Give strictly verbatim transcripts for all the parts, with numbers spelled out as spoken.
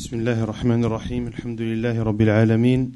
بسم الله الرحمن الرحيم الحمد لله رب العالمين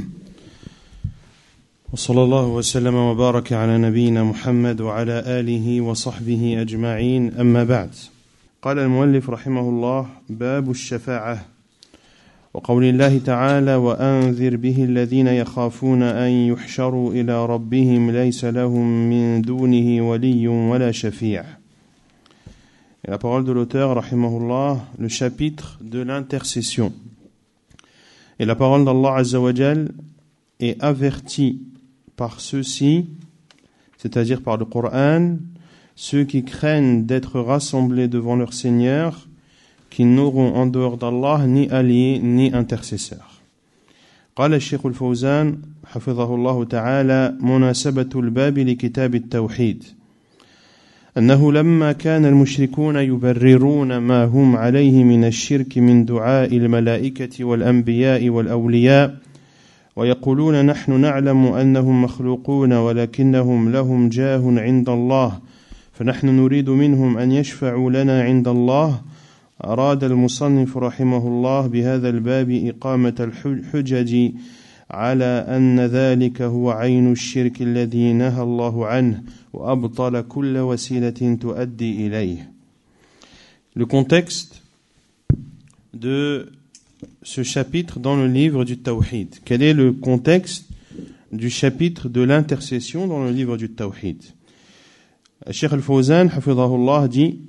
وصلى الله وسلم وبارك على نبينا محمد وعلى آله وصحبه أجمعين أما بعد قال المؤلف رحمه الله باب الشفاعة وقول الله تعالى وأنذر به الذين يخافون أن يحشروا إلى ربهم ليس لهم من دونه ولي ولا شفيع. Et la parole de l'auteur, rahimahullah, le chapitre de l'intercession. Et la parole d'Allah Azza wa Jal est avertie par ceux-ci, c'est-à-dire par le Coran, ceux qui craignent d'être rassemblés devant leur Seigneur, qui n'auront en dehors d'Allah ni alliés ni intercesseurs. قال الشيخ الفوزان حفظه الله تعالى مناسبة الباب لكتاب التوحيد أنه لما كان المشركون يبررون ما هم عليه من الشرك من دعاء الملائكة والأنبياء والأولياء ويقولون نحن نعلم أنهم مخلوقون ولكنهم لهم جاه عند الله فنحن نريد منهم أن يشفعوا لنا عند الله أراد المصنف رحمه الله بهذا الباب إقامة الحجج على أن ذلك هو عين الشرك الذي نهى الله عنه وأبطل كل وسيلة تؤدي إليه. Le contexte de ce chapitre dans le livre du Tawhid. Quel est le contexte du chapitre de l'intercession dans le livre du Tawhid? Cheikh Al-Fawzan, hafidhahullah, dit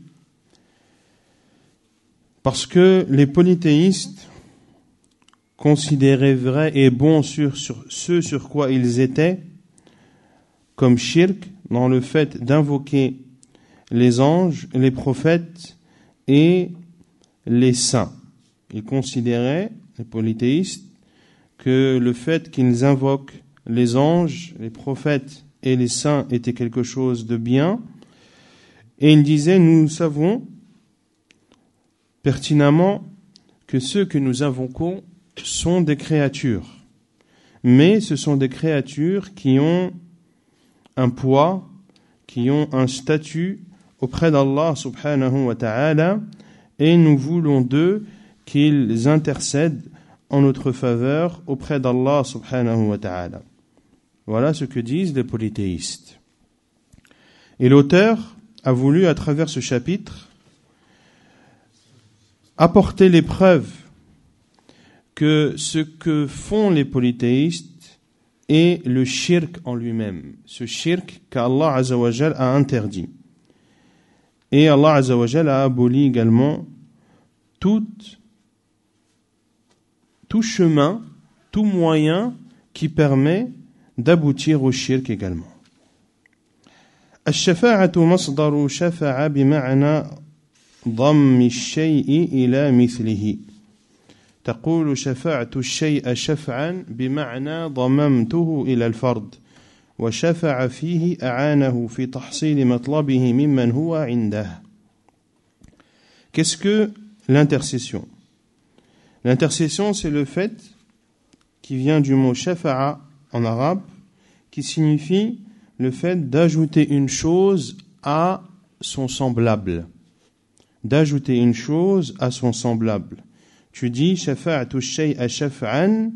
parce que les polythéistes considéraient vrai et bon sur, sur ce sur quoi ils étaient, comme shirk, dans le fait d'invoquer les anges, les prophètes et les saints. Ils considéraient, les polythéistes, que le fait qu'ils invoquent les anges, les prophètes et les saints était quelque chose de bien. Et ils disaient, nous savons pertinemment que ceux que nous invoquons sont des créatures. Mais ce sont des créatures qui ont un poids, qui ont un statut auprès d'Allah subhanahu wa ta'ala, et nous voulons d'eux qu'ils intercèdent en notre faveur auprès d'Allah subhanahu wa ta'ala. Voilà ce que disent les polythéistes. Et l'auteur a voulu, à travers ce chapitre, apporter les preuves que ce que font les polythéistes est le shirk en lui-même. Ce shirk qu'Allah Azza wa Jal a interdit. Et Allah Azza wa Jal a aboli également tout, tout chemin, tout moyen qui permet d'aboutir au shirk également. الشفاعة مصدر شفع بمعنى ضم الشيء إلى مثله تقول شفعت الشيء شفعا بمعنى ضممته إلى الفرد وشفع فيه أعانه في تحصيل مطلبه ممن هو عنده. Qu'est-ce que l'intercession? L'intercession, c'est le fait qui vient du mot shafa'a en arabe, qui signifie le fait d'ajouter une chose à son semblable. D'ajouter une chose à son semblable. Tu dis shafa'atu shay'a shaf'an,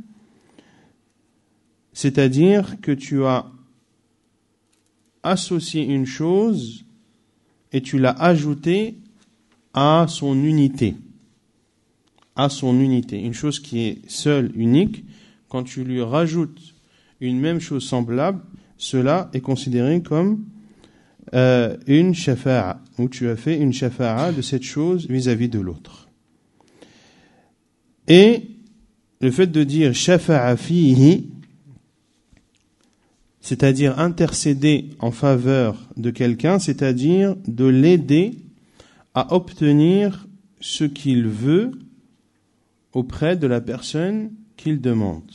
c'est-à-dire que tu as associé une chose et tu l'as ajoutée à son unité. À son unité. Une chose qui est seule, unique, quand tu lui rajoutes une même chose semblable, cela est considéré comme euh, une shafa'a, où tu as fait une shafa'a de cette chose vis-à-vis de l'autre. Et le fait de dire shafa'a fihi, c'est-à-dire intercéder en faveur de quelqu'un, c'est-à-dire de l'aider à obtenir ce qu'il veut auprès de la personne qu'il demande.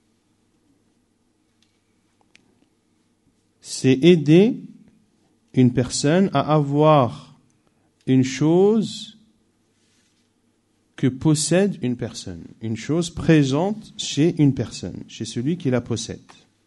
C'est aider une personne à avoir une chose que possède une personne, une chose présente chez une personne, chez celui qui la possède.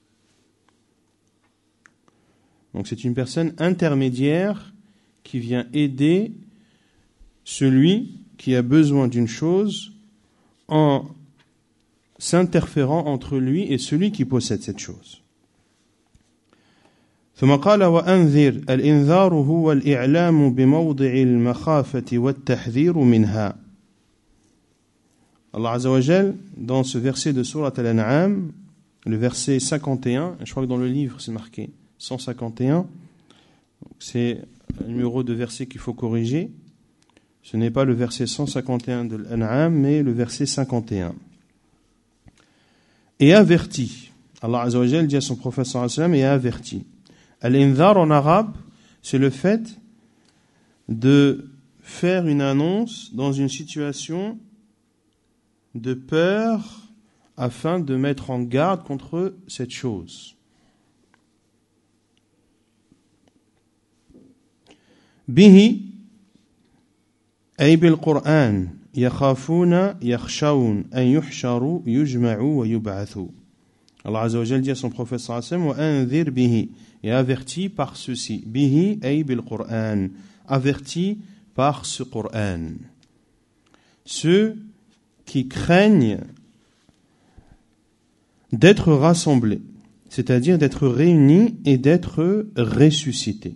Donc c'est une personne intermédiaire qui vient aider celui qui a besoin d'une chose en s'interférant entre lui et celui qui possède cette chose. ثم قال وأنذر الإنذار هو الإعلام بموضع المخافة والتحذير منها. Allah Azza wa Jal, dans ce verset de Surat Al-An'am, le verset cinquante et un, je crois que dans le livre c'est marqué cent cinquante et un, c'est le numéro de verset qu'il faut corriger. Ce n'est pas le verset cent cinquante et un de l'An'am, mais le verset cinquante et un. Et averti. Allah Azza wa Jal dit à son prophète sallallahu alayhi wa sallam, et averti. Al-Indhar en arabe, c'est le fait de faire une annonce dans une situation de peur afin de mettre en garde contre cette chose. Bihi ay bil Qur'an yakhafuna yakhshawun an yuhsharu yujma'u wa yub'athu. Allah Azza wa Jalla dit à son prophète sallallahu alayhi wa sallam wa anzir bihi, et averti par ceci. Bihi ay bil Qur'an, averti par ce Qur'an. Ceux qui craignent d'être rassemblés, c'est-à-dire d'être réunis et d'être ressuscités.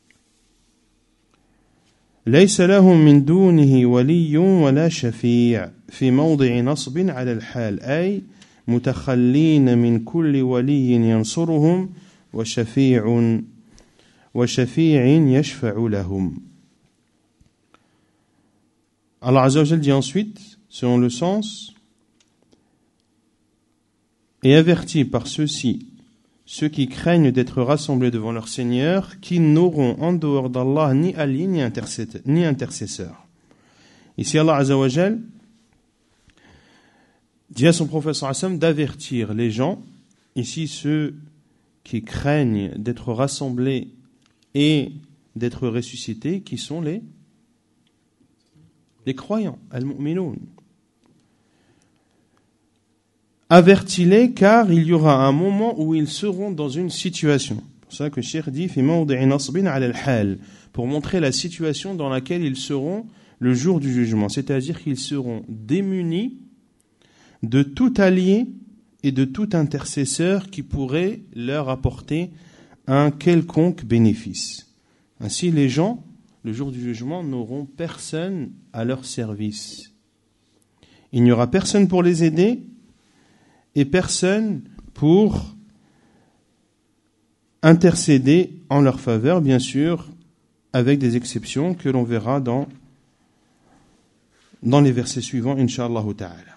ليس لهم من دونه ولي ولا شفيع في موضع نصب على الحال أي متخلين من كل ولي ينصرهم وشفيع وشفيع يشفع لهم. Allah Azza wa Jalla dit ensuite, selon le sens, et avertis par ceux-ci ceux qui craignent d'être rassemblés devant leur Seigneur, qui n'auront en dehors d'Allah ni alliés ni intercesseurs. Ici, Allah Azza wa Jalla dit à son prophète sallallahu alayhi wa sallam d'avertir les gens, ici ceux qui craignent d'être rassemblés et d'être ressuscités, qui sont les, les croyants, al-mu'minoun. Avertis-les, car il y aura un moment où ils seront dans une situation. C'est pour ça que Cheikh dit fi mawdi'i nasbin 'ala al-hal, pour montrer la situation dans laquelle ils seront le jour du jugement, c'est-à-dire qu'ils seront démunis de tout allié et de tout intercesseur qui pourrait leur apporter un quelconque bénéfice. Ainsi, les gens, le jour du jugement, n'auront personne à leur service. Il n'y aura personne pour les aider et personne pour intercéder en leur faveur, bien sûr, avec des exceptions que l'on verra dans, dans les versets suivants, Inch'Allah ta'ala.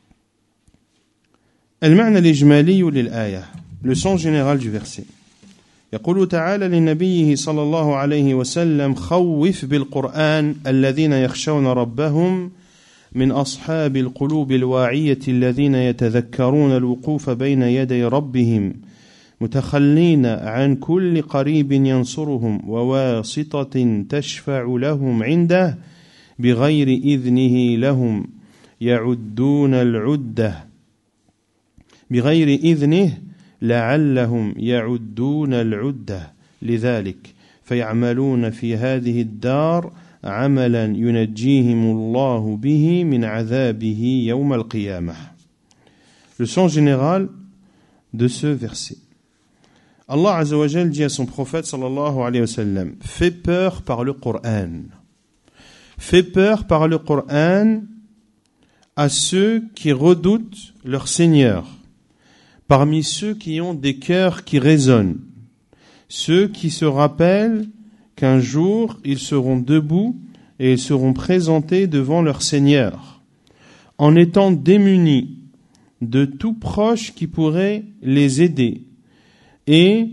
المعنى الإجمالي للآية, le sens général du verset. يقول تعالى لنبيه صلى الله عليه وسلم خوف بالقرآن الذين يخشون ربهم من أصحاب القلوب الواعية الذين يتذكرون الوقوف بين يدي ربهم متخلين عن كل قريب ينصرهم وواسطة تشفع لهم عنده بغير إذنه لهم يعدون العدة بغير إذنه لعلهم يعدون العدة لذلك فيعملون في هذه الدار عملا ينجيهم الله به من عذابه يوم القيامة. Le sens général de ce verset. Allah Azza wa Jal dit à son prophète sallallahu alayhi wa sallam, fais peur par le Coran. Fais peur par le Coran à ceux qui redoutent leur Seigneur, parmi ceux qui ont des cœurs qui résonnent, ceux qui se rappellent qu'un jour ils seront debout et ils seront présentés devant leur Seigneur, en étant démunis de tout proche qui pourrait les aider, et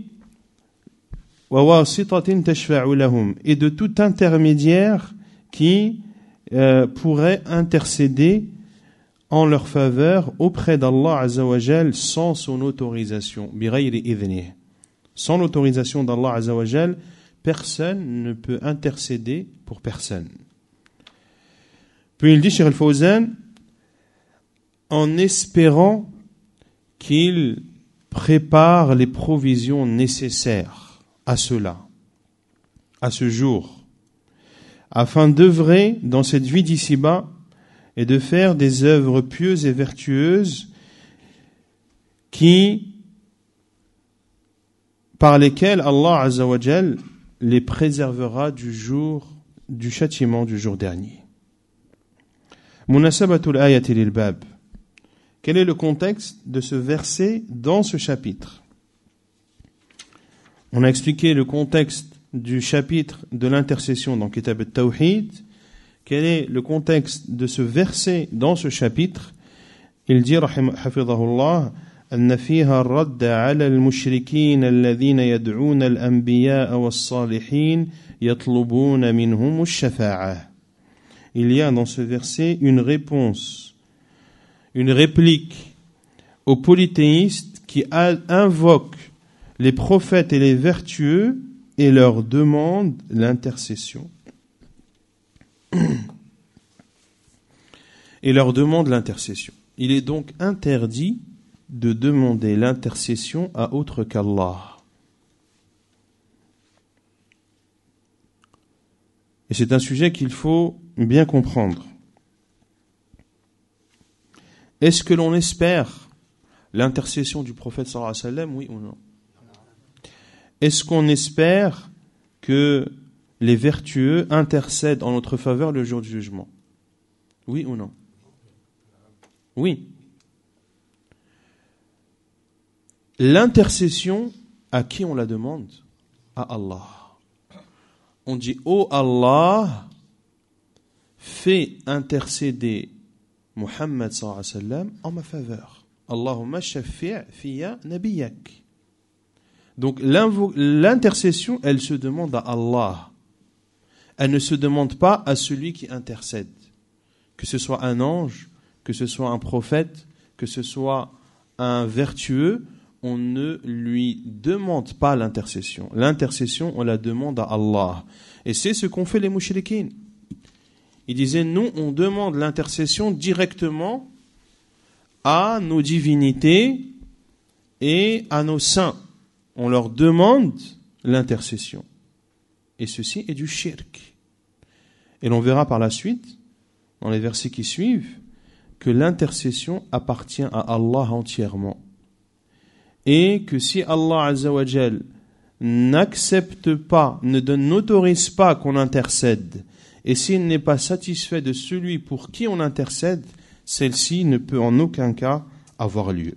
et de tout intermédiaire qui euh, pourrait intercéder en leur faveur auprès d'Allah Azza wa Jal sans son autorisation, sans l'autorisation d'Allah Azza wa Jal, personne ne peut intercéder pour personne. Puis il dit, Cheikh Al-Fawzan, en espérant qu'il prépare les provisions nécessaires à cela, à ce jour, afin d'œuvrer dans cette vie d'ici-bas et de faire des œuvres pieuses et vertueuses qui, par lesquelles Allah Azza wa Jal les préservera du jour du châtiment du jour dernier. Munasabatul ayati lil bab. Quel est le contexte de ce verset dans ce chapitre? On a expliqué le contexte du chapitre de l'intercession dans Kitab al-Tawhid. Quel est le contexte de ce verset dans ce chapitre? Il dit, hafidhahullah, أن فيها الرد على المشركين الذين يدعون الأنبياء والصالحين يطلبون منهم الشفاعة. Il y a dans ce verset une réponse, une réplique aux polythéistes qui invoquent les prophètes et les vertueux et leur demandent l'intercession. Et leur demandent l'intercession. Il est donc interdit de demander l'intercession à autre qu'Allah. Et c'est un sujet qu'il faut bien comprendre. Est-ce que l'on espère l'intercession du prophète sallallahu alayhi wa sallam, oui ou non? Est-ce qu'on espère que les vertueux intercèdent en notre faveur le jour du jugement? Oui ou non? Oui. L'intercession, à qui on la demande? À Allah. On dit, ô Allah, fais intercéder Muhammad sallallahu alayhi wa sallam en ma faveur. Allahumma shaffi' fiya nabiyak. Donc l'intercession, elle se demande à Allah. Elle ne se demande pas à celui qui intercède. Que ce soit un ange, que ce soit un prophète, que ce soit un vertueux, on ne lui demande pas l'intercession. L'intercession, on la demande à Allah. Et c'est ce qu'ont fait les mouchriquins. Ils disaient, nous, on demande l'intercession directement à nos divinités et à nos saints. On leur demande l'intercession. Et ceci est du shirk. Et l'on verra par la suite, dans les versets qui suivent, que l'intercession appartient à Allah entièrement. Et que si Allah Azza wa Jal n'accepte pas, ne donne, n'autorise pas qu'on intercède, et s'il n'est pas satisfait de celui pour qui on intercède, celle-ci ne peut en aucun cas avoir lieu.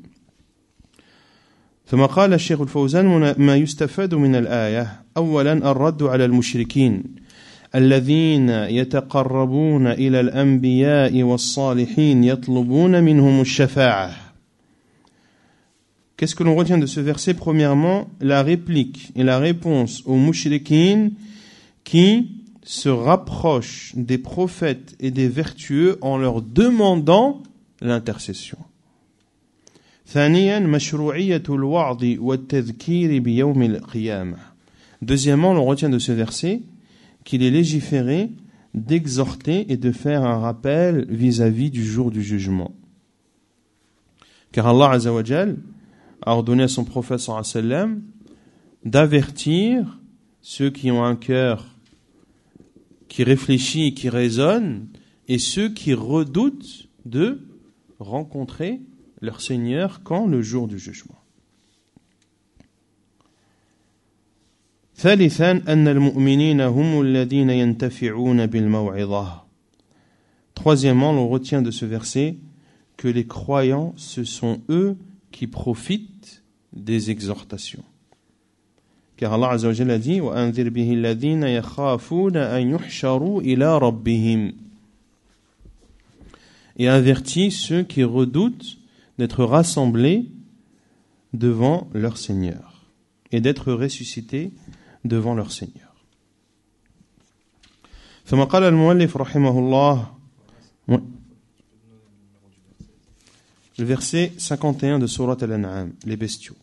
ثم قال الشيخ الفوزان ما يستفاد من الآية أولا الرد على المشركين الذين يتقربون إلى الأنبياء والصالحين يطلبون منهم الشفاعة. Qu'est-ce que l'on retient de ce verset? Premièrement, la réplique et la réponse aux mouchriquines qui se rapprochent des prophètes et des vertueux en leur demandant l'intercession. ثانيا مشروعية الوعظ والتذكير بيوم القيامة. Deuxièmement, l'on retient de ce verset qu'il est légiféré d'exhorter et de faire un rappel vis-à-vis du jour du jugement. Car Allah Azza wa Jal a ordonné à son prophète sallallahu alayhi wa sallam d'avertir ceux qui ont un cœur qui réfléchit, qui raisonne, et ceux qui redoutent de rencontrer leur Seigneur quand le jour du jugement. ثالثا أن المؤمنين هم الذين ينتفعون بالموعظة. Troisièmement, l'on retient de ce verset que les croyants, ce sont eux qui profitent des exhortations. Car Allah Azza wa Jalla a dit وَأَنذِرْ بِهِ الَّذِينَ يَخَافُونَ أَنْ يُحْشَرُوا إِلَى رَبِّهِمْ. Et avertit ceux qui redoutent d'être rassemblés devant leur Seigneur et d'être ressuscités devant leur Seigneur. ثم قال المؤلف رحمه الله. Le verset cinquante et un de Surat Al-An'am, les bestiaux.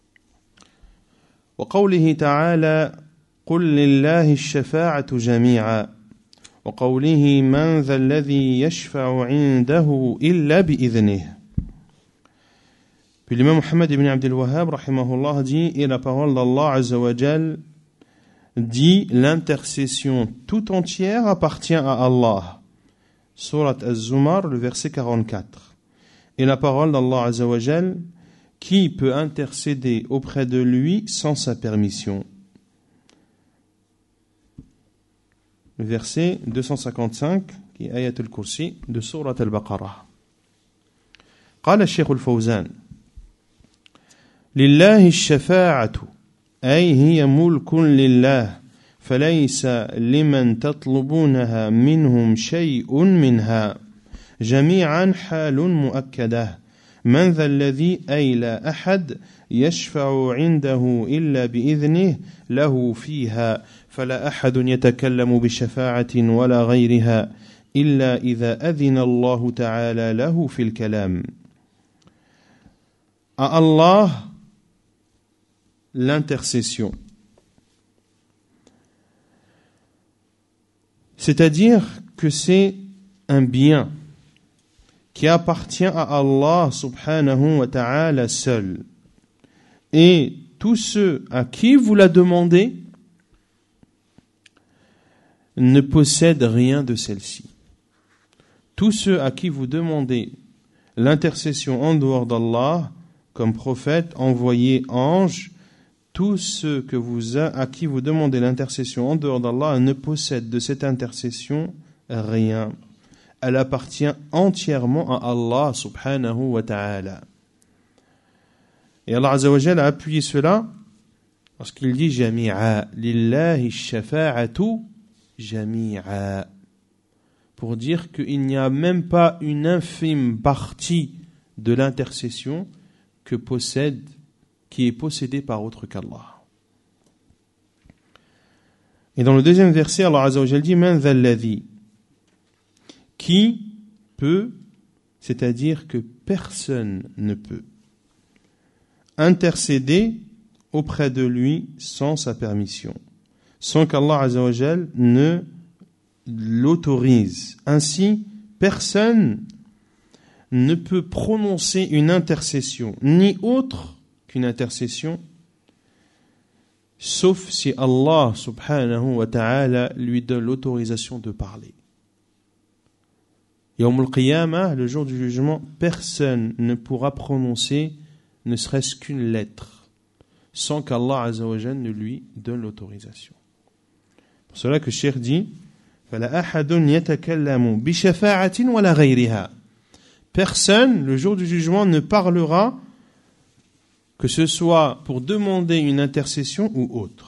وقوله تعالى قل لله الشفاعة جميعا وقوله من ذا الذي يشفع عنده إلا بإذنه. Puis l'imam Muhammad ibn Abdul Wahhab rahimahullah dit, et la parole d'Allah Azza wa Jal dit, l'intercession tout entière appartient à Allah. Surat Az-Zumar, le verset quarante-quatre. Et la parole d'Allah Azza wa Jal, qui peut intercéder auprès de lui sans sa permission. Le verset deux cent cinquante-cinq, qui est Ayat al-Kursi de Surat al-Baqarah. قال الشيخ الفوزان لله الشفاعة أي هي ملك لله فليس لمن تطلبونها منهم شيء منها جميعا حال مؤكدة من ذا الذي أي لا أحد يشفع عنده إلا بإذنه له فيها فلا أحد يتكلم بشفاعة ولا غيرها إلا إذا أذن الله تعالى له في الكلام. À Allah l'intercession. C'est-à-dire que c'est un bien qui appartient à Allah subhanahu wa ta'ala seul. Et tous ceux à qui vous la demandez ne possèdent rien de celle-ci. Tous ceux à qui vous demandez l'intercession en dehors d'Allah, comme prophète, envoyé, ange, tous ceux que vous a, à qui vous demandez l'intercession en dehors d'Allah ne possèdent de cette intercession rien. Elle appartient entièrement à Allah subhanahu wa ta'ala. Et Allah Azza wa Jalla a appuyé cela parce qu'il dit jami'a lillahi shafa'atu jami'a, pour dire qu'il n'y a même pas une infime partie de l'intercession que possède, qui est possédée par autre qu'Allah. Et dans le deuxième verset, Allah Azza wa Jalla dit man dha alladhi, qui peut, c'est-à-dire que personne ne peut intercéder auprès de lui sans sa permission, sans qu'Allah Azza wa Jal ne l'autorise. Ainsi, personne ne peut prononcer une intercession, ni autre qu'une intercession, sauf si Allah subhanahu wa ta'ala lui donne l'autorisation de parler. Yawm al-Qiyamah, le jour du jugement, personne ne pourra prononcer ne serait-ce qu'une lettre sans qu'Allah Azza wa Jalla ne lui donne l'autorisation. Pour cela que Cheikh dit فَلَا أَحَدٌ يَتَكَلَّمُ بِشَفَاعَةٍ وَلَا غَيْرِهَا. Personne, le jour du jugement, ne parlera, que ce soit pour demander une intercession ou autre.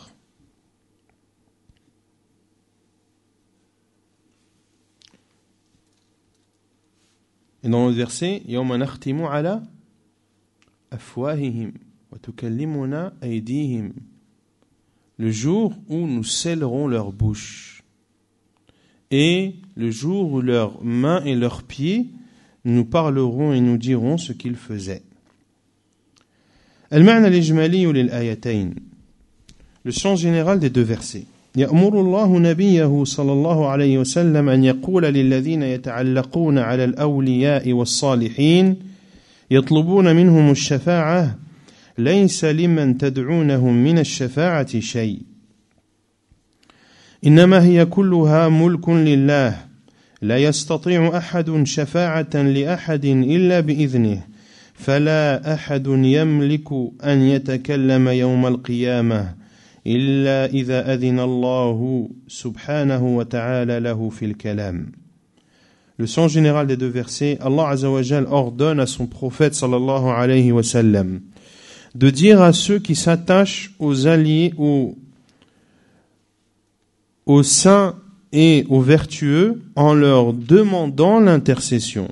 Et dans le verset, يَوْمَ نَخْتِمُ عَلَى أَفْوَاهِهِمْ وَتُكَلِّمُنَا أَيْدِيهِمْ. Le jour où nous scellerons leurs bouches et le jour où leurs mains et leurs pieds nous parleront et nous diront ce qu'ils faisaient. المعنى الإجمالي للآيتين. Le sens général des deux versets. يأمر الله نبيه صلى الله عليه وسلم أن يقول للذين يتعلقون على الأولياء والصالحين يطلبون منهم الشفاعة ليس لمن تدعونهم من الشفاعة شيء إنما هي كلها ملك لله لا يستطيع أحد شفاعة لأحد إلا بإذنه فلا أحد يملك أن يتكلم يوم القيامة إلا إذا أذن الله سبحانه وتعالى له في الكلام. Le sens général des deux versets, Allah Azza wa Jal ordonne à son prophète sallallahu alayhi wa sallam de dire à ceux qui s'attachent aux alliés, aux, aux saints et aux vertueux en leur demandant l'intercession.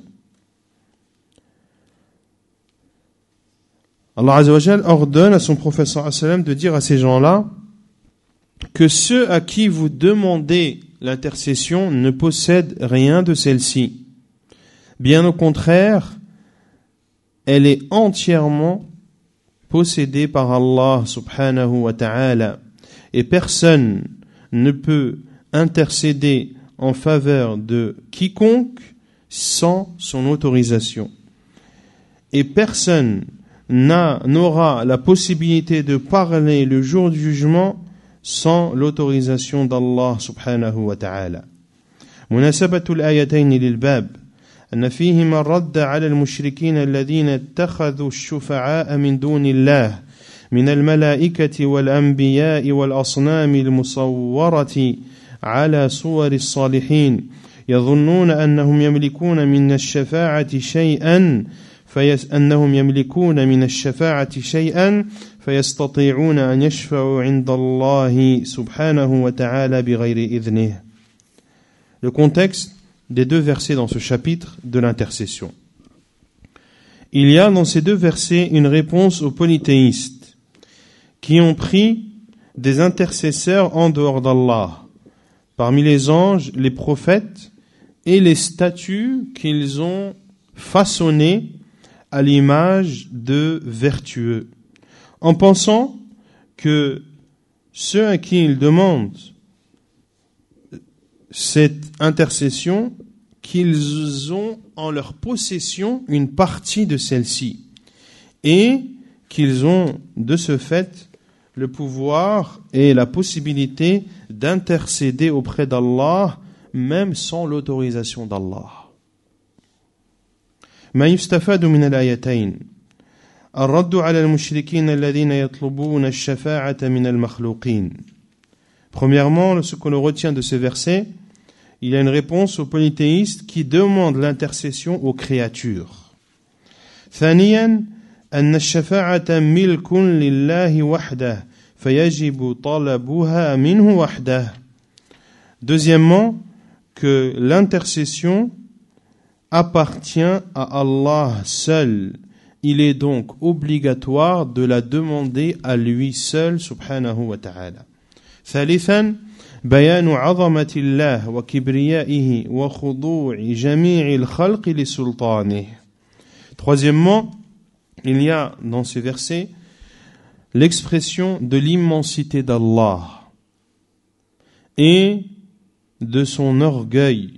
Allah Azza wa Jal ordonne à son prophète sallallahu alayhi wa sallam de dire à ces gens-là que ceux à qui vous demandez l'intercession ne possèdent rien de celle-ci. Bien au contraire, elle est entièrement possédée par Allah subhanahu wa ta'ala et personne ne peut intercéder en faveur de quiconque sans son autorisation. Et personne n'a, n'aura la possibilité de parler le jour du jugement sans l'autorisation d'Allah subhanahu wa ta'ala. مناسبة الآيتين للباب أن فيهما الرد على المشركين الذين اتخذوا الشفعاء من دون الله من الملائكة والأنبياء والأصنام المصورة على صور الصالحين يظنون أنهم يملكون من الشفاعة شيئا فيس أنهم يملكون من الشفاعة شيئا فيستطيعون أن يشفعوا عند الله سبحانه وتعالى بغير إذنه. Le contexte des deux versets dans ce chapitre de l'intercession. Il y a dans ces deux versets une réponse aux polythéistes qui ont pris des intercesseurs en dehors d'Allah, parmi les anges, les prophètes et les statues qu'ils ont façonnées à l'image de vertueux, en pensant que ceux à qui ils demandent cette intercession, qu'ils ont en leur possession une partie de celle-ci et qu'ils ont de ce fait le pouvoir et la possibilité d'intercéder auprès d'Allah même sans l'autorisation d'Allah. ما يستفاد من الآيتين الرد على المشركين الذين يطلبون الشفاعة من المخلوقين. Premièrement, ce que l'on retient de ces versets, il y a une réponse aux polythéistes qui demandent l'intercession aux créatures. ثانيا أن الشفاعة ملك لله وحده فيجب طلبها منه وحده. Deuxièmement, que l'intercession appartient à Allah seul. Il est donc obligatoire de la demander à lui seul, subhanahu wa ta'ala. ثالثا بيان عظمة الله وكبريائه وخضوع جميع الخلق لسلطانه. Troisièmement, il y a dans ces versets l'expression de l'immensité d'Allah et de son orgueil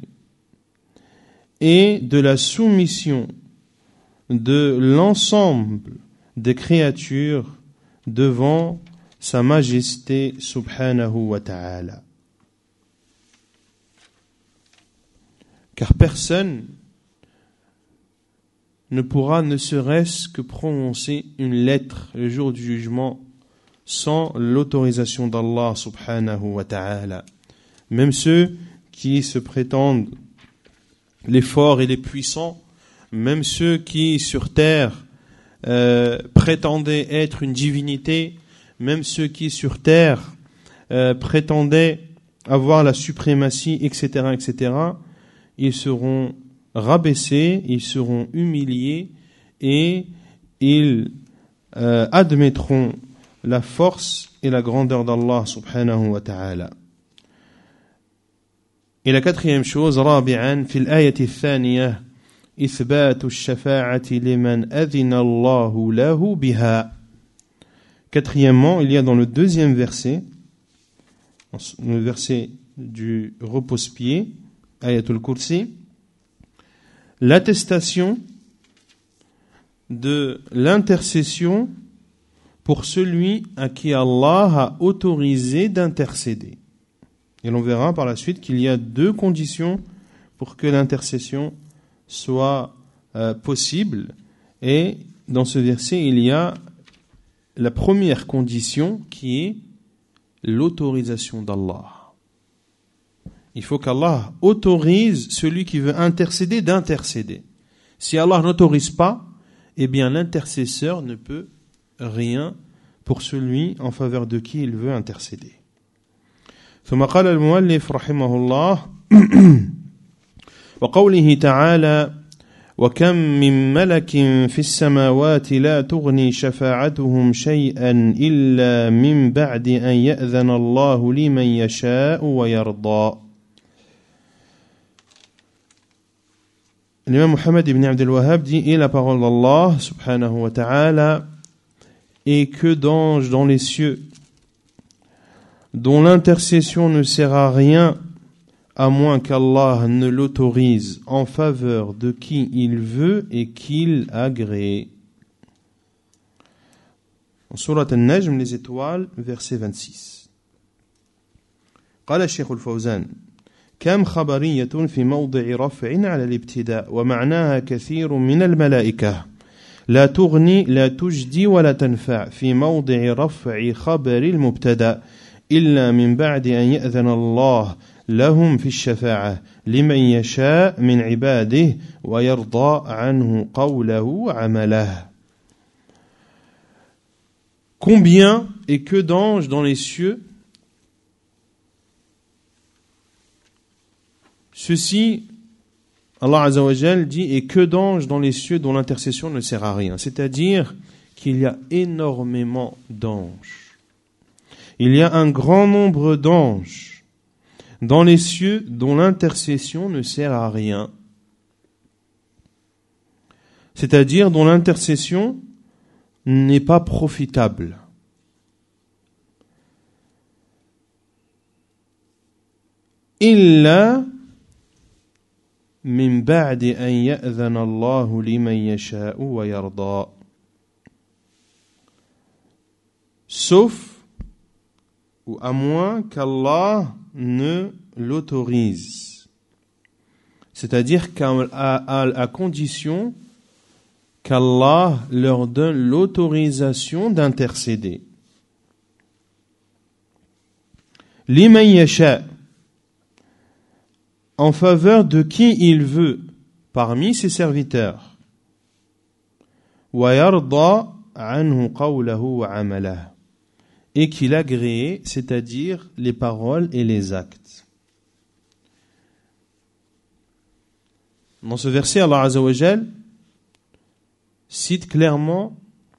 et de la soumission de l'ensemble des créatures devant sa majesté subhanahu wa ta'ala. Car personne ne pourra ne serait-ce que prononcer une lettre le jour du jugement sans l'autorisation d'Allah subhanahu wa ta'ala. Même ceux qui se prétendent les forts et les puissants, même ceux qui sur terre euh, prétendaient être une divinité, même ceux qui sur terre euh, prétendaient avoir la suprématie, et cetera, et cetera, ils seront rabaissés, ils seront humiliés et ils euh, admettront la force et la grandeur d'Allah subhanahu wa ta'ala. Et la quatrième chose, رابعا في الآية الثانية إثبات الشفاعة لمن أذن الله له بها. Quatrièmement, il y a dans le deuxième verset, le verset du repose-pied, Ayatul Kursi, l'attestation de l'intercession pour celui à qui Allah a autorisé d'intercéder. Et l'on verra par la suite qu'il y a deux conditions pour que l'intercession soit euh, possible. Et dans ce verset, il y a la première condition qui est l'autorisation d'Allah. Il faut qu'Allah autorise celui qui veut intercéder d'intercéder. Si Allah n'autorise pas, eh bien l'intercesseur ne peut rien pour celui en faveur de qui il veut intercéder. ثم قال المؤلف رحمه الله وقوله تعالى وكم من ملك في السماوات لا تغني شفاعتهم شيئا إلا من بعد أن يأذن الله لمن يشاء ويرضى. L'imam Muhammad ibn Abdul Wahhab dit, et la parole d'Allah subhanahu wa ta'ala, et que d'anges dans les cieux dont l'intercession ne sert à rien à moins qu'Allah ne l'autorise en faveur de qui il veut et qu'il agrée. En Surat An-Najm, les étoiles, verset vingt-six. قال الشيخ الفوزان كم خبرية في موضع رفع على الابتداء ومعناها كثير من الملائكة لا تغني لا تجدي ولا تنفع في موضع رفع خبر المبتدأ إلا من بعد أن يأذن الله لهم في الشفاعة لمن يشاء من عباده ويرضى عنه قوله وعمله. Combien et que d'anges dans les cieux? Ceci, Allah Azza wa Jal dit, et que d'anges dans les cieux dont l'intercession ne sert à rien. C'est-à-dire qu'il y a énormément d'anges. Il y a un grand nombre d'anges dans les cieux dont l'intercession ne sert à rien. C'est-à-dire dont l'intercession n'est pas profitable. Illa min ba'di an ya'dhana Allahu liman yasha'u wa yarda. Sauf ou à moins qu'Allah ne l'autorise. C'est-à-dire qu'à à, à condition qu'Allah leur donne l'autorisation d'intercéder. Liman yasha', en faveur de qui il veut parmi ses serviteurs. Wa yarda anhu qawlahu wa amalahu, et qu'il agrée, c'est-à-dire les paroles et les actes. Dans ce verset, Allah Azza wa Jal cite clairement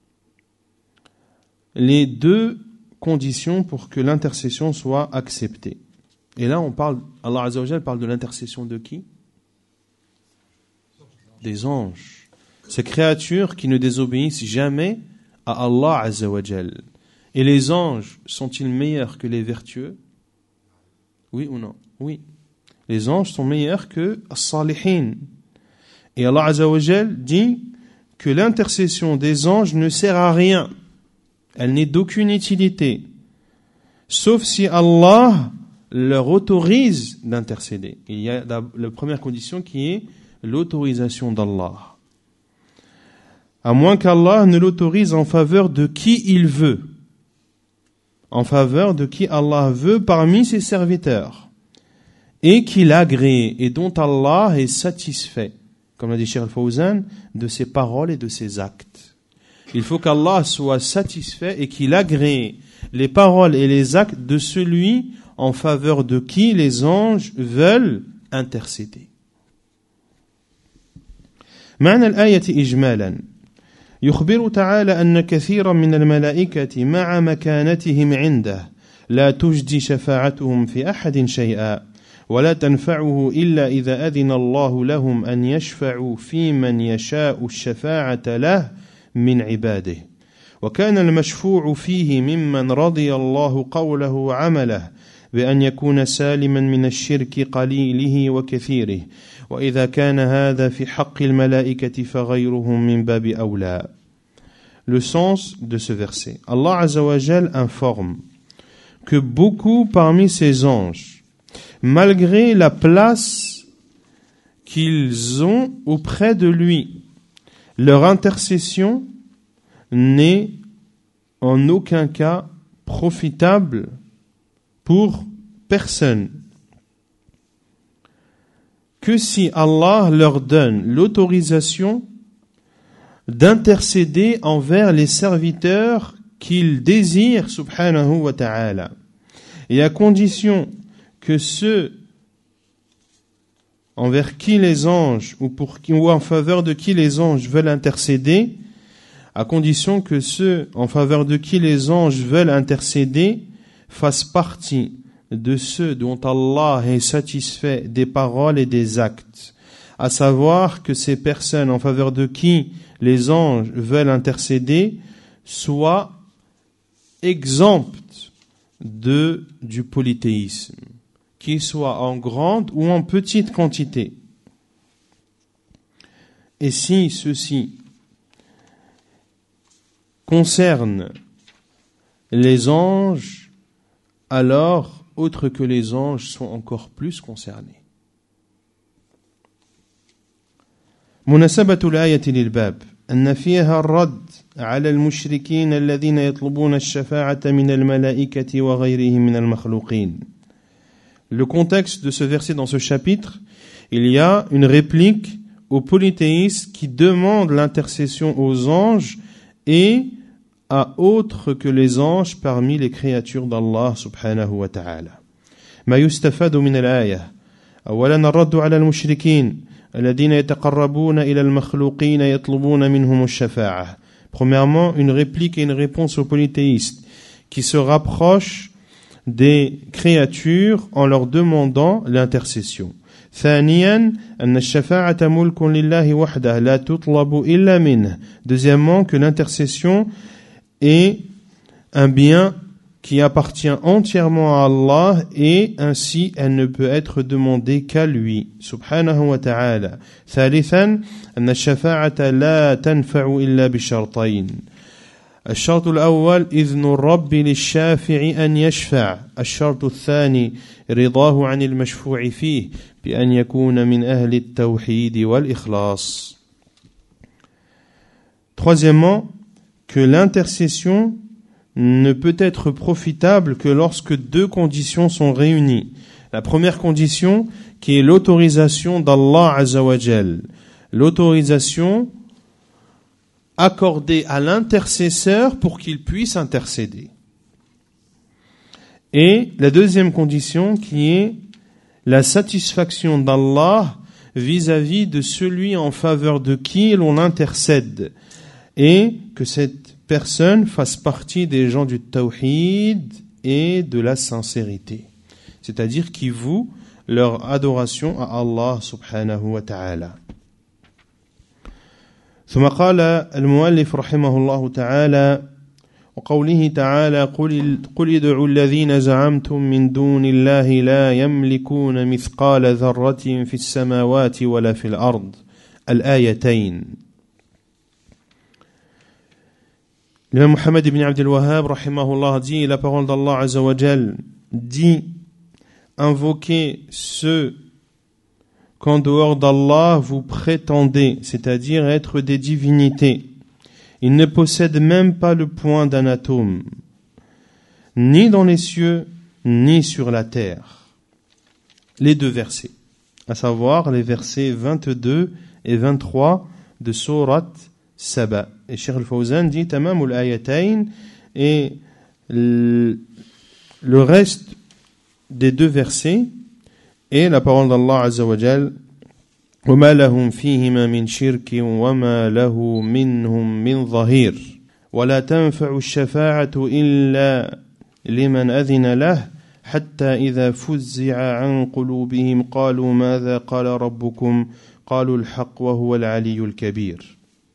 les deux conditions pour que l'intercession soit acceptée. Et là, on parle, Allah Azza wa Jal parle de l'intercession de qui? Des anges. Ces créatures qui ne désobéissent jamais à Allah Azza wa Jal. Et les anges, sont-ils meilleurs que les vertueux? Oui ou non? Oui. Les anges sont meilleurs que as-salihin. Et Allah Azza wa Jal dit que l'intercession des anges ne sert à rien. Elle n'est d'aucune utilité. Sauf si Allah leur autorise d'intercéder. Il y a la, la première condition qui est l'autorisation d'Allah. À moins qu'Allah ne l'autorise en faveur de qui il veut. En faveur de qui Allah veut parmi ses serviteurs. Et qu'il agrée et dont Allah est satisfait. Comme l'a dit Cheikh Al-Fawzan, de ses paroles et de ses actes. Il faut qu'Allah soit satisfait et qu'il agrée les paroles et les actes de celui en faveur de qui les anges veulent intercéder. معنى الآية إجمالا يخبر تعالى أن كثيرا من الملائكة مع مكانتهم عنده لا تجدي شفاعتهم في أحد شيئا ولا تنفعه إلا إذا أذن الله لهم أن يشفعوا في من يشاء الشفاعة له من عباده وكان المشفوع فيه ممن رضي الله قوله وعمله بأن يكون سالما من الشرك قليله وكثيره وإذا كان هذا في حق الملائكة فغيرهم من باب أولى. Le sens de ce verset. Allah Azza wa Jal informe que beaucoup parmi ses anges, malgré la place qu'ils ont auprès de lui, leur intercession n'est en aucun cas profitable pour personne. Que si Allah leur donne l'autorisation d'intercéder envers les serviteurs qu'il désire, subhanahu wa ta'ala, et à condition que ceux envers qui les anges, ou, pour qui, ou en faveur de qui les anges veulent intercéder, à condition que ceux en faveur de qui les anges veulent intercéder fassent partie de ceux dont Allah est satisfait des paroles et des actes, à savoir que ces personnes en faveur de qui les anges veulent intercéder soient exemptes de, du polythéisme, qu'il soit en grande ou en petite quantité. Et si ceci concerne les anges, alors autres que les anges sont encore plus concernés. مناسبة الآية للباب أن فيها الرد على المشركين الذين يطلبون الشفاعة من الملائكة وغيرهم من المخلوقين. Le contexte de ce verset dans ce chapitre, il y a une réplique aux polythéistes qui demandent l'intercession aux anges et à autres que les anges parmi les créatures d'Allah subhanahu wa ta'ala. ما يستفاد من الآية أولا الرد على المشركين الذين يتقربون إلى المخلوقين يطلبون منهم الشفاعة. Premièrement, une réplique et une réponse aux polythéistes qui se rapprochent des créatures en leur demandant l'intercession. ثانيا أن الشفاعة ملك لله وحده لا تطلب إلا منه. Deuxièmement, que l'intercession est un bien qui appartient entièrement à Allah et ainsi elle ne peut être demandée qu'à lui subhanahu wa ta'ala. ثالثا أن الشفاعة لا تنفع إلا بشرطين. الشرط الأول إذن الرب للشافع أن يشفع. الشرط الثاني رضاه عن المشفوع فيه بأن يكون من أهل التوحيد والإخلاص. Troisièmement, que l'intercession ne peut être profitable que lorsque deux conditions sont réunies. La première condition, qui est l'autorisation d'Allah Azza wa Jal, l'autorisation accordée à l'intercesseur pour qu'il puisse intercéder. Et la deuxième condition, qui est la satisfaction d'Allah vis-à-vis de celui en faveur de qui l'on intercède, et que cette personne fasse partie des gens du tawhid et de la sincérité, c'est-à-dire qui vouent leur adoration à Allah subhanahu wa ta'ala. ثم قال المؤلف رحمه الله تعالى وقوله تعالى قل, قل ادعوا الذين زعمتم من دون الله لا يملكون مثقال ذرة في السماوات ولا في الأرض الآيتين. L'imam Muhammad ibn Abd al-Wahhab rahimahullah dit, la parole d'Allah Azza wa Jal dit, invoquez ceux qu'en dehors d'Allah vous prétendez, c'est-à-dire être des divinités. Ils ne possèdent même pas le point d'un atome, ni dans les cieux, ni sur la terre. Les deux versets, à savoir les versets vingt-deux et vingt-trois de Sourate Saba. Et Cheikh Al-Fawzan dit Tamamul Ayatayn, et le reste des deux versets est la parole d'Allah Azza wa Jal وَمَا لَهُمْ فِيهِمَا مِنْ شِرْكٍ وَمَا لَهُ مِنْهُمْ مِنْ ظَهِيرٍ وَلَا تَنْفَعُ الشَّفَاعَةُ إِلَّا لِمَنْ أَذِنَ لَهُ حَتَّى إِذَا فُزِّعَ عَنْ قُلُوبِهِمْ قَالُوا مَاذَا قَالَ رَبُّكُمْ قَالُوا الْحَقُّ وَهُوَ الْعَلِيُّ الْكَبِيرُ.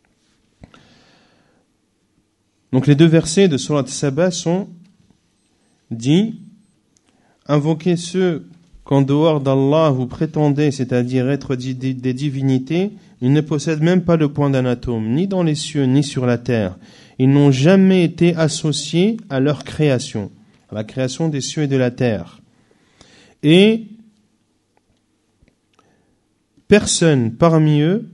Donc les deux versets de Surat Saba sont dits, invoquez ceux qu'en dehors d'Allah vous prétendez, c'est-à-dire être des divinités, ils ne possèdent même pas le point d'un atome, ni dans les cieux, ni sur la terre. Ils n'ont jamais été associés à leur création, à la création des cieux et de la terre. Et personne parmi eux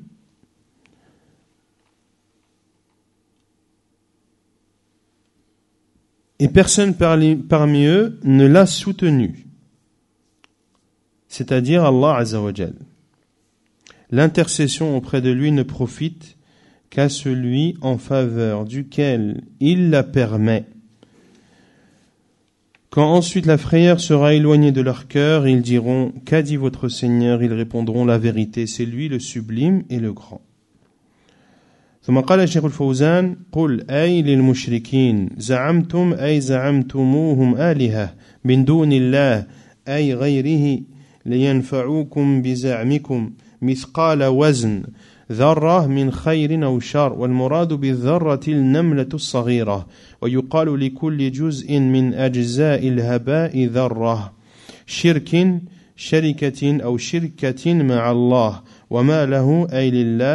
et personne parmi eux ne l'a soutenu, c'est-à-dire Allah Azza wa Jal. L'intercession auprès de lui ne profite qu'à celui en faveur duquel il la permet. Quand ensuite la frayeur sera éloignée de leur cœur, ils diront « Qu'a dit votre Seigneur ?» Ils répondront « La vérité, c'est lui le sublime et le grand. » ثم قال الشيخ الفوزان قل أي للمشركين زعمتم أي زعمتموهم آلهة من دون الله أي غيره لينفعوكم بزعمكم مثقال وزن ذرة من خير أو شر والمراد بالذرة النملة الصغيرة ويقال لكل جزء من أجزاء الهباء ذرة شرك شركة أو شركة مع الله وما له أي لله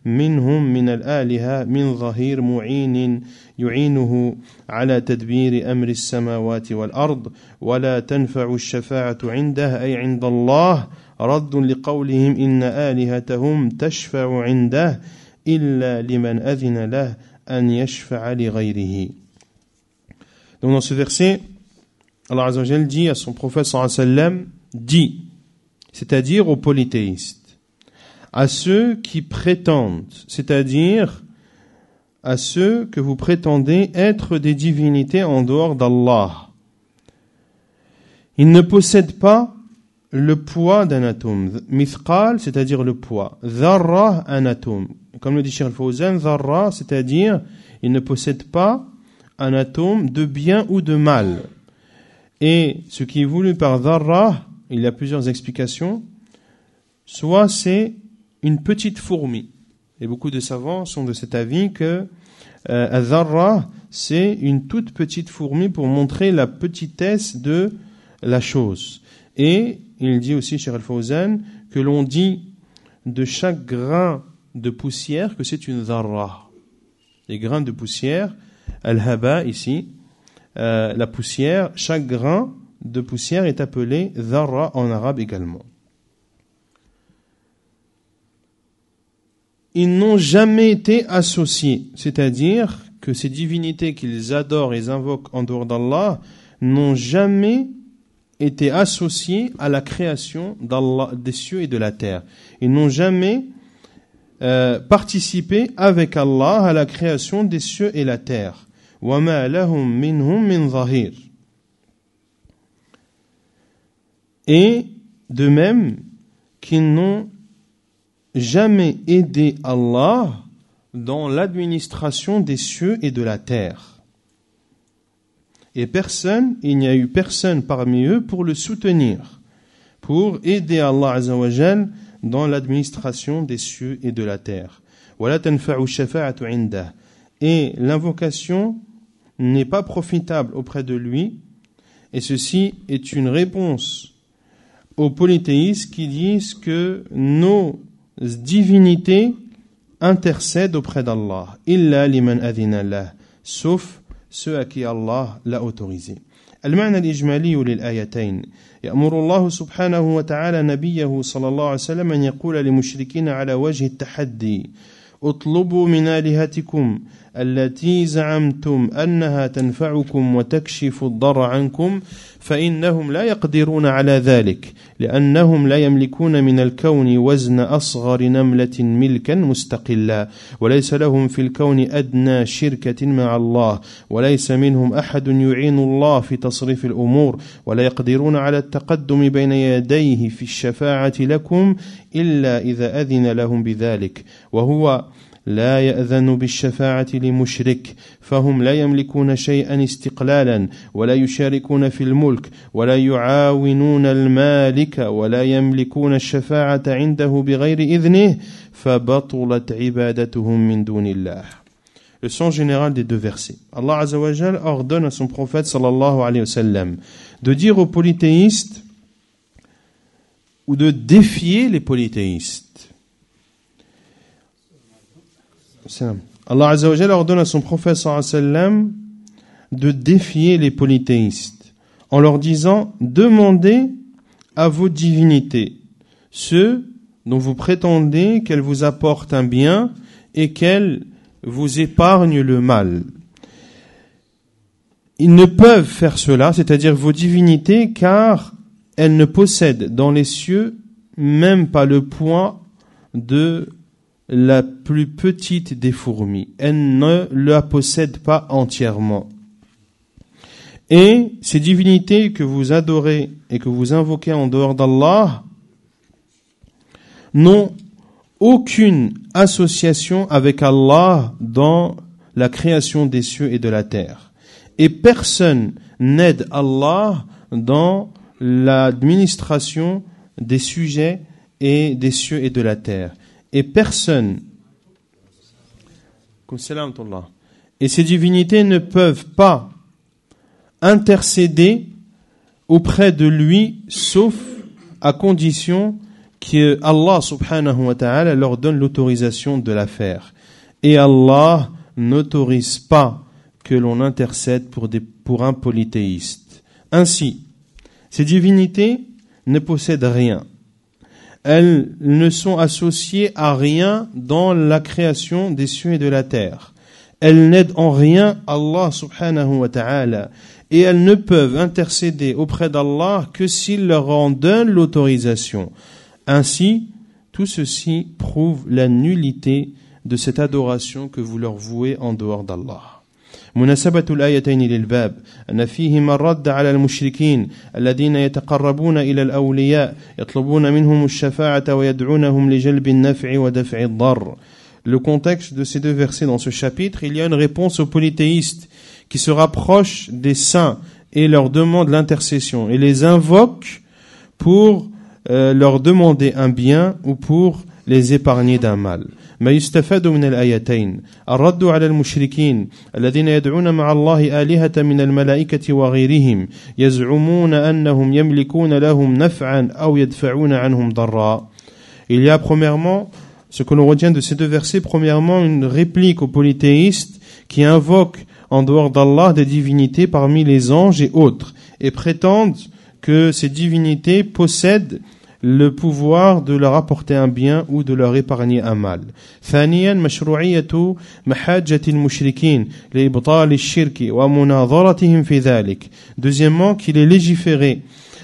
منهم من الآلهة من ظهير معين يعينه على تدبير أمر السماوات والأرض ولا تنفع الشفاعة عنده أي عند الله رد لقولهم إن آلهتهم تشفع عنده إلا لمن أذن له أن يشفع لغيره. Donc dans ce verset, Allah Azza wa Jal dit à son prophète sallallahu alayhi wa sallam, dit, c'est-à-dire aux polythéistes, à ceux qui prétendent, c'est-à-dire à ceux que vous prétendez être des divinités en dehors d'Allah. Ils ne possèdent pas le poids d'un atome. Mithqal, c'est-à-dire le poids. Dharra, un atome. Comme le dit Cheikh Al-Fawzan, dharra, c'est-à-dire ils ne possèdent pas un atome de bien ou de mal. Et ce qui est voulu par dharra, il y a plusieurs explications. Soit c'est une petite fourmi. Et beaucoup de savants sont de cet avis que euh, dharra, c'est une toute petite fourmi pour montrer la petitesse de la chose. Et il dit aussi, Cheikh Al-Fawzan, que l'on dit de chaque grain de poussière que c'est une dharra. Les grains de poussière, al-haba ici, euh, la poussière, chaque grain de poussière est appelé dharra en arabe également. Ils n'ont jamais été associés, c'est-à-dire que ces divinités qu'ils adorent et invoquent en dehors d'Allah n'ont jamais été associés à la création d'Allah, des cieux et de la terre. Ils n'ont jamais euh, participé avec Allah à la création des cieux et la terre. وَمَا لَهُمْ مِنْهُمْ مِنْ ظَهِيرٍ. Et de même qu'ils n'ont jamais aidé Allah dans l'administration des cieux et de la terre. Et personne, il n'y a eu personne parmi eux pour le soutenir, pour aider Allah Azza wa Jal dans l'administration des cieux et de la terre. وَلَا تَنْفَعُ الشَّفَاعَةُ عِنْدَهُ. Et l'invocation n'est pas profitable auprès de lui, et ceci est une réponse aux polythéistes qui disent que nos divinités intercèdent auprès d'Allah, illa liman adhina lah, sauf ceux à qui Allah l'a autorisé. المعنى الإجمالي للآيتين يأمر الله سبحانه وتعالى نبيه صلى الله عليه وسلم أن يقول للمشركين على وجه التحدي اطلبوا من آلهتكم التي زعمتم أنها تنفعكم وتكشف الضر عنكم فإنهم لا يقدرون على ذلك لأنهم لا يملكون من الكون وزن أصغر نملة ملكا مستقلا وليس لهم في الكون أدنى شركة مع الله وليس منهم أحد يعين الله في تصريف الأمور ولا يقدرون على التقدم بين يديه في الشفاعة لكم إلا إذا أذن لهم بذلك وهو لا يأذن بالشفاعة لمشرك فهم لا يملكون شيئا استقلالا ولا يشاركون في الملك ولا يعاونون المالك ولا يملكون الشفاعة عنده بغير إذنه فبطلت عبادتهم من دون الله. Le sens général des deux versets. Allah Azza wa Jal ordonne à son prophète sallallahu alayhi wa sallam de dire aux polythéistes ou de défier les polythéistes. Allah Azza wa Jal ordonne à son prophète sallallahu alayhi wa sallam de défier les polythéistes en leur disant demandez à vos divinités ceux dont vous prétendez qu'elles vous apportent un bien et qu'elles vous épargnent le mal. Ils ne peuvent faire cela, c'est-à-dire vos divinités, car elles ne possèdent dans les cieux même pas le poids de la plus petite des fourmis. Elle ne la possède pas entièrement. Et ces divinités que vous adorez et que vous invoquez en dehors d'Allah n'ont aucune association avec Allah dans la création des cieux et de la terre. Et personne n'aide Allah dans l'administration des sujets et des cieux et de la terre. Et personne, et ces divinités ne peuvent pas intercéder auprès de lui, sauf à condition que Allah subhanahu wa ta'ala leur donne l'autorisation de la faire. Et Allah n'autorise pas que l'on intercède pour, des, pour un polythéiste. Ainsi, ces divinités ne possèdent rien. Elles ne sont associées à rien dans la création des cieux et de la terre. Elles n'aident en rien Allah subhanahu wa ta'ala. Et elles ne peuvent intercéder auprès d'Allah que s'il leur en donne l'autorisation. Ainsi, tout ceci prouve la nullité de cette adoration que vous leur vouez en dehors d'Allah. مناسبة الآيتين للباب أن فيهما الرد على المشركين الذين يتقربون إلى الأولياء يطلبون منهم الشفاعة ويدعونهم لجلب النفع ودفع الضر. Le contexte de ces deux versets dans ce chapitre, il y a une réponse aux polythéistes qui se rapprochent des saints et leur demandent l'intercession et les invoquent pour euh, leur demander un bien ou pour les épargner d'un mal. ما يستفاد من الآيتين الرد على المشركين الذين يدعون مع الله آلهة من الملائكة وغيرهم يزعمون أنهم يملكون لهم نفعا أو يدفعون عنهم ضرا. Il y a premièrement, ce que l'on retient de ces deux versets, premièrement une réplique aux polythéistes qui invoquent en dehors d'Allah des divinités parmi les anges et autres et prétendent que ces divinités possèdent le pouvoir de leur apporter un bien ou de leur épargner un mal. ثانيا مشروعية محاجة المشركين لإبطال الشرك ومناظرتهم في ذلك. Deuxièmement, qu'il est légiféré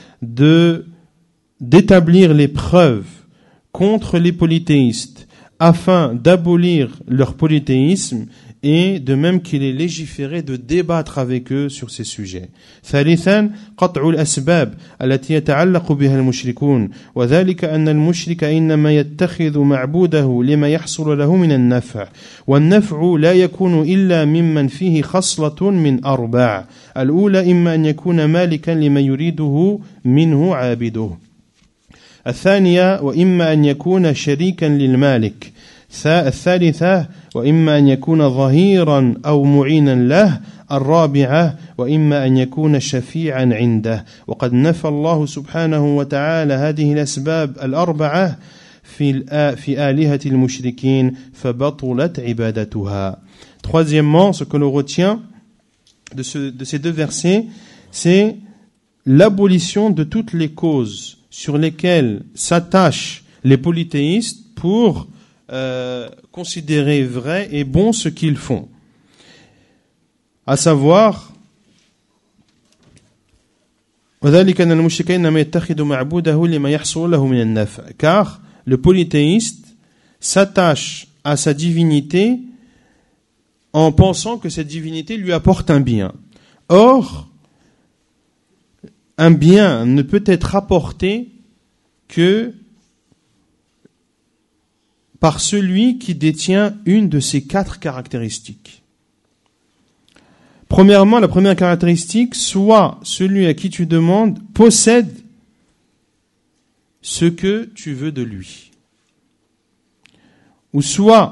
de d'établir les preuves contre les polythéistes afin d'abolir leur polythéisme et de même qu'il est légiféré de débattre avec eux sur ces sujets. ثالثا قطع الأسباب التي يتعلق بها المشركون وذلك أن المشرك إنما يتخذ معبوده لما يحصل له من النفع والنفع لا يكون إلا ممن فيه خصلة من أربع. الأولى إما أن يكون مالكا لما يريده منه عابده. الثانية وإما أن يكون شريكا للمالك. الثالثة وإما أن يكون ظهيرا أو معينا له. الرابعة وإما أن يكون شفيعا عنده. وقد نفى الله سبحانه وتعالى هذه الأسباب الأربعة في في آلهة المشركين فبطلت عبادتها. Troisièmement, ce que l'on retient de, ce, de ces deux versets, c'est l'abolition de toutes les causes sur lesquelles s'attachent les polythéistes pour Euh, considérer vrai et bon ce qu'ils font, à savoir car le polythéiste s'attache à sa divinité en pensant que cette divinité lui apporte un bien. Or, un bien ne peut être apporté que par celui qui détient une de ces quatre caractéristiques. Premièrement, la première caractéristique, soit celui à qui tu demandes possède ce que tu veux de lui. Ou soit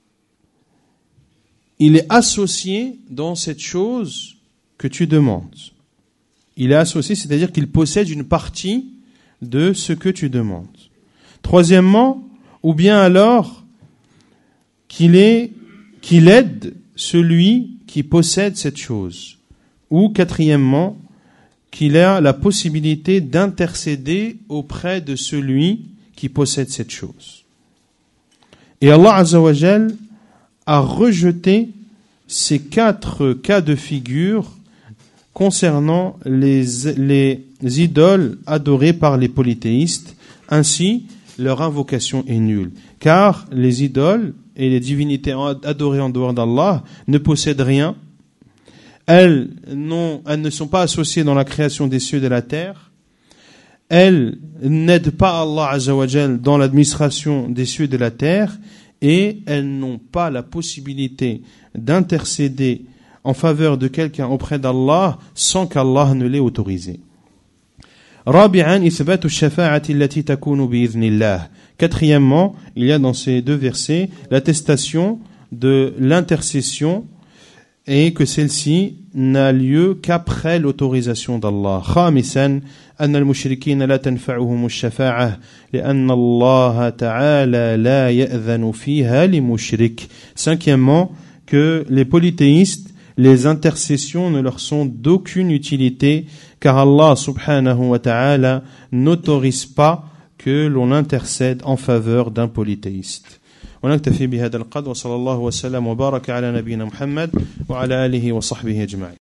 il est associé dans cette chose que tu demandes. Il est associé, c'est-à-dire qu'il possède une partie de ce que tu demandes. Troisièmement, ou bien alors qu'il est, qu'il aide celui qui possède cette chose. Ou quatrièmement, qu'il a la possibilité d'intercéder auprès de celui qui possède cette chose. Et Allah Azza wa Jal a rejeté ces quatre cas de figure concernant les, les idoles adorées par les polythéistes. Ainsi, leur invocation est nulle, car les idoles et les divinités adorées en dehors d'Allah ne possèdent rien, elles, n'ont, elles ne sont pas associées dans la création des cieux et de la terre, elles n'aident pas Allah Azza wa Jal dans l'administration des cieux et de la terre, et elles n'ont pas la possibilité d'intercéder en faveur de quelqu'un auprès d'Allah sans qu'Allah ne l'ait autorisé. رابعا إثبات الشفاعة التي تكون بإذن الله. Quatrièmement, il y a dans ces deux versets l'attestation de l'intercession et que celle-ci n'a lieu qu'après l'autorisation d'Allah. خامسا أن المشركين لا تنفعهم الشفاعة لأن الله تعالى لا يأذن فيها لمشرك. Cinquièmement, que les polythéistes, les intercessions ne leur sont d'aucune utilité car Allah subhanahu wa ta'ala n'autorise pas que l'on intercède en faveur d'un polythéiste. ونكتفي بهذا القدر وصلى الله وسلم وبارك على نبينا محمد وعلى آله وصحبه أجمعين.